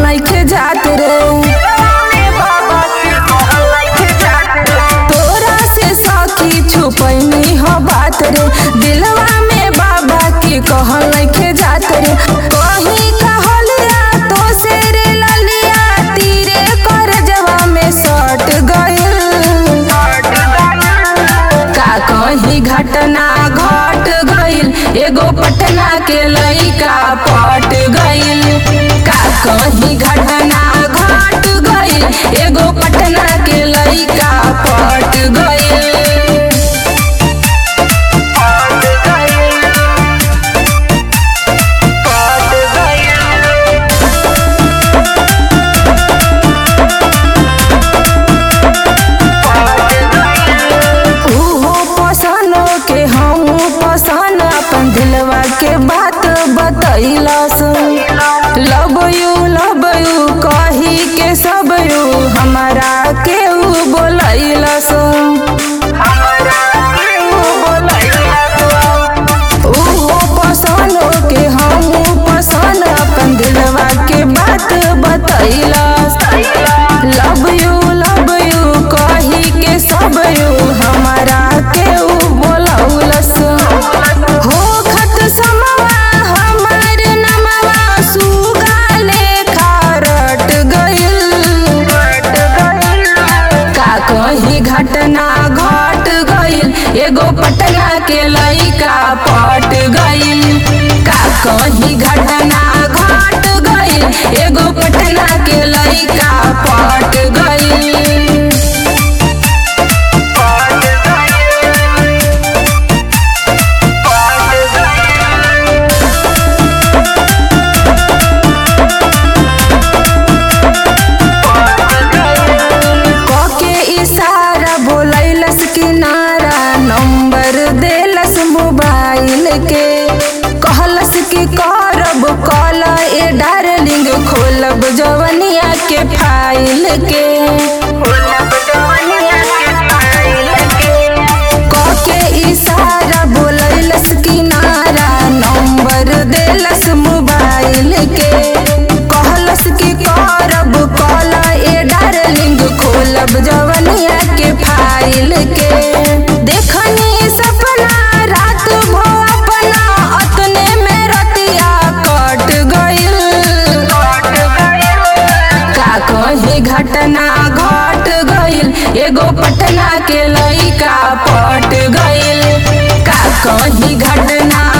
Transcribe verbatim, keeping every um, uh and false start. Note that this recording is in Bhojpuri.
नइखे जात रे। तोरा से सखी छुपैनी हो बात रे, दिलवा में बाबा के कहल नइखे जात रे। कहीं कहलिया तो से रे ललिया तीरे कर जवा में सट गइल। का कहीं घटना घट गइल, एगो पटना के लइका पट गइल। का कहीं घटना घट गइल, एगो पटना के लइका पट गइल। दिलवा के बात बतैलस, लव यू लव यू कही के सब यू हमारा के ऊ बोलैलस। ऊ पसंद के हम पसंद अपन दिलवा के बात बतैलस। लव यू लव यू कही के सब यू हमारा के ऊ बोलौलस। हो समवा हमार नमवा सुगा लेखा रट गइल। का कहीं घटना घट गइल, एगो पटना के लइका पट गइल। का कहीं घटना घट गइल, एगो पटना के लइका पट गइल। नंबर देलस मोबाइल के, कहलस कि करब कॉल ए डार्लिंग, खोलब जवनिया के फाइल के। कके इशारा बोलैलस किनारा, नंबर देलस मोबाइल के, कहलस कि करब कॉल ए डार्लिंग, खोलब जवनिया के फाइल के। देखनी सपना रात भो अपना, अतने में रतिया कट गइल। का कहीं घटना घट गइल, एगो पटना के लइका पट गइल। का कहीं घटना